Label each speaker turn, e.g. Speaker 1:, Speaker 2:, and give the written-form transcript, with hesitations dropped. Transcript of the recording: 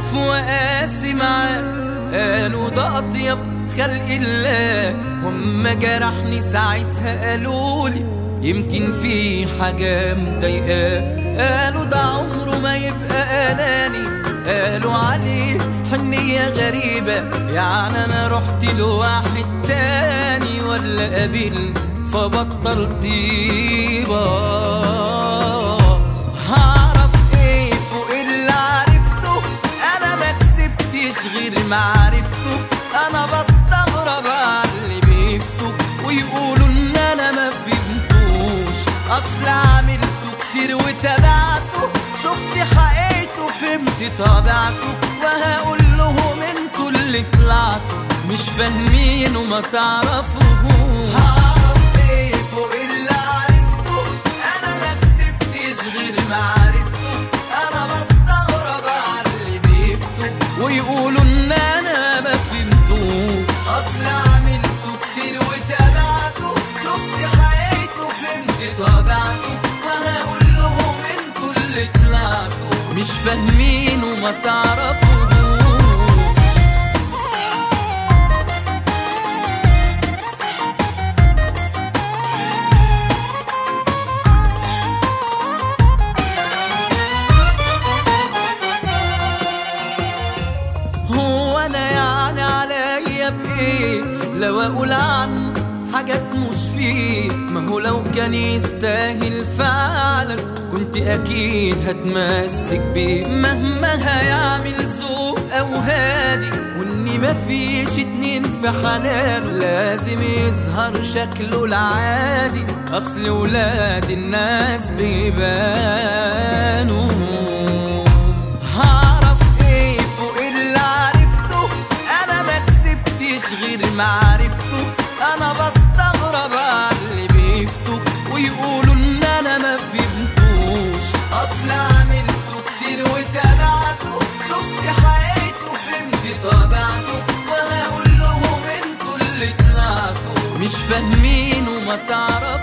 Speaker 1: ألف وقاسي معاه، قالوا ده أطيب خلق الله. وأما جرحني ساعتها قالولي يمكن في حاجة مضايقاه. قالوا ده عمره ما يبقى أناني، قالوا عليه حنية غريبة. يعني أنا رحت لواحد تاني ولا قابلني فبطل طيبة؟ هعرف ايه فوق اللي عرفته؟ أنا ما كسبتش غير معرفته. أنا بستغرب على اللي بيفتوا ويقولوا إن أنا ما فهمتوش. أصل عملته كتير وتابعته، شفت حقيقته فهمت طبيعته. وهقول لهم انتوا اللي طلعتوا مش فاهمين وما تعرفوهوش. هعرف ايه فوق اللي عرفته؟ انا ما كسبتش غير معرفته. انا بستغرب على اللي بيفتوا ويقولوا ان انا ما فهمتوش. اصل عملته كتير وتابعته، شفت حقيقته فهمت طبيعته. وهقول لهم انتوا اللي طلعتوا مش فاهمين وما تعرفوش. هو انا يعني عليا بايه لو اقول عنه حاجات مش فيه؟ ما هو لو كان يستاهل فعلا كنت اكيد هتمسك بيه. مهما هيعمل ذوق او هادي، واني مفيش اتنين في حنانه، لازم يظهر شكله العادي. اصل ولاد الناس بيبانوا. هعرف ايه فوق اللي عرفته؟ انا ما كسبتش غير معرفته. انا بستغرب على اللي بيفتوا ويقولوا ان انا ما فهمتوش. اصل عملته كتير وتابعته، شفت حقيقته فهمت طبيعته. وهقول لهم انتوا اللي طلعتوا مش فاهمين وما تعرفوا.